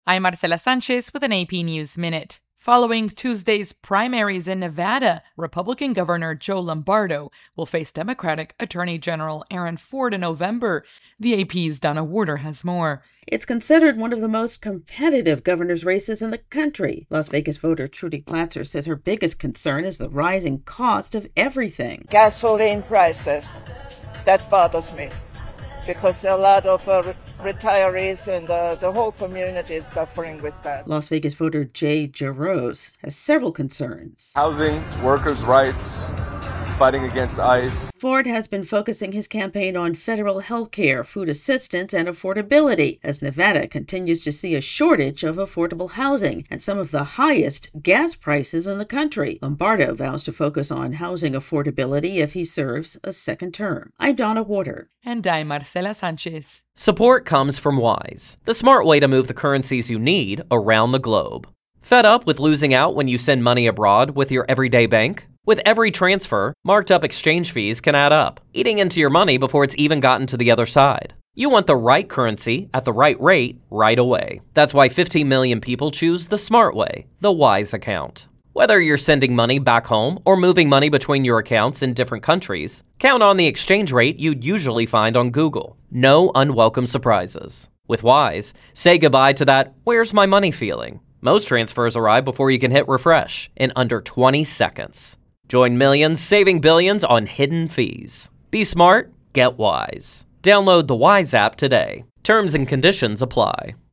I'm Marcela Sanchez with an AP News Minute. Following Tuesday's primaries in Nevada, Republican Governor Joe Lombardo will face Democratic Attorney General Aaron Ford in November. The AP's Donna Warder has more. It's considered one of the most competitive governor's races in the country. Las Vegas voter Trudy Platzer says her biggest concern is the rising cost of everything. Gasoline prices, that bothers me, because there are a lot of retirees and the whole community is suffering with that. Las Vegas voter Jay Jaros has several concerns. Housing, workers' rights, fighting against ICE. Ford has been focusing his campaign on federal health care, food assistance, and affordability, as Nevada continues to see a shortage of affordable housing and some of the highest gas prices in the country. Lombardo vows to focus on housing affordability if he serves a second term. I'm Donna Warder. And I'm Marcela Sanchez. Support comes from Wise, the smart way to move the currencies you need around the globe. Fed up with losing out when you send money abroad with your everyday bank? With every transfer, marked up exchange fees can add up, eating into your money before it's even gotten to the other side. You want the right currency at the right rate right away. That's why 15 million people choose the smart way, the Wise account. Whether you're sending money back home or moving money between your accounts in different countries, count on the exchange rate you'd usually find on Google. No unwelcome surprises. With Wise, say goodbye to that "where's my money" feeling. Most transfers arrive before you can hit refresh in under 20 seconds. Join millions saving billions on hidden fees. Be smart, get Wise. Download the Wise app today. Terms and conditions apply.